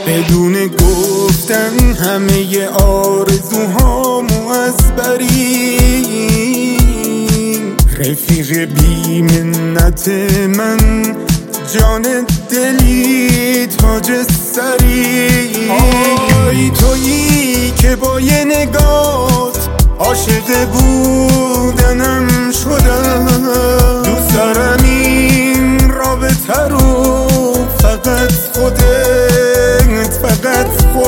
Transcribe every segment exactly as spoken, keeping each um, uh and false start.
بدون گفتن همه آرزوهامو از بریم. رفیق بی منت من، جان دلی، تاج سری. آی تویی که با یه نگات عاشق بودنم شدم. دوست دارم این رابطه رو، فقط خودت، فقط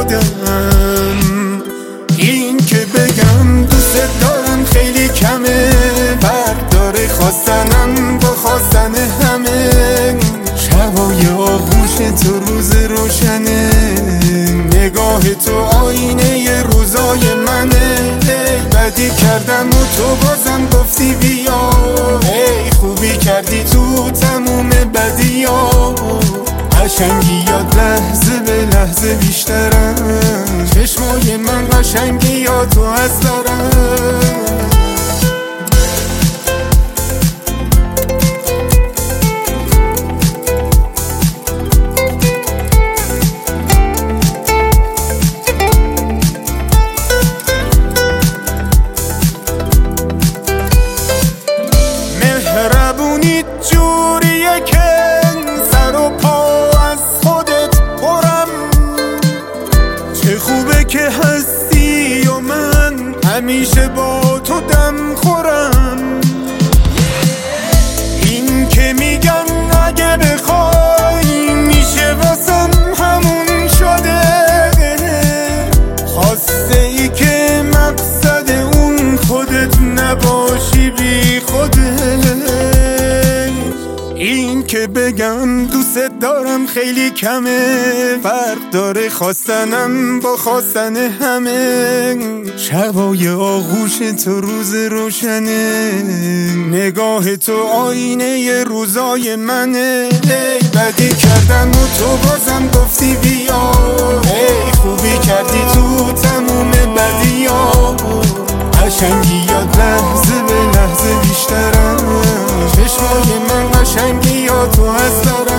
خودم. این که بگم دوست دارم خیلی کمه، فرق داره خواستنم با خواستن همه. شبای آغوش تو روز روشنه، نگاه تو آینه روزای منه. ای بدی کردم و تو بازم گفتی بیا، ای خوبی کردی تو تموم بدی ها. قشنگیات لحظه به لحظه بیشترم، چشمای من قشنگیات تو از دارم. مهربونی جوریه که سر و پا از خودت برم. چه خوبه که هستی و من همیشه با تو دم خورم. این که میگن اگه بخوای میشه واسم همون شده. خواسته ای که مقصد اون خودت نباشی بی خودت. این که بگم دوست دارم خیلی کمه، فرق داره خواستنم با خواستن همه. شبای آغوش تو روز روشنه، نگاه تو آینه روزای منه. ای بدی کردم و تو بازم گفتی بیا، ای خوبی کردی تو تموم بدی ها. قشنگیات لحظه به لحظه بیشترم، چشمای من قشنگیات تو از دارم.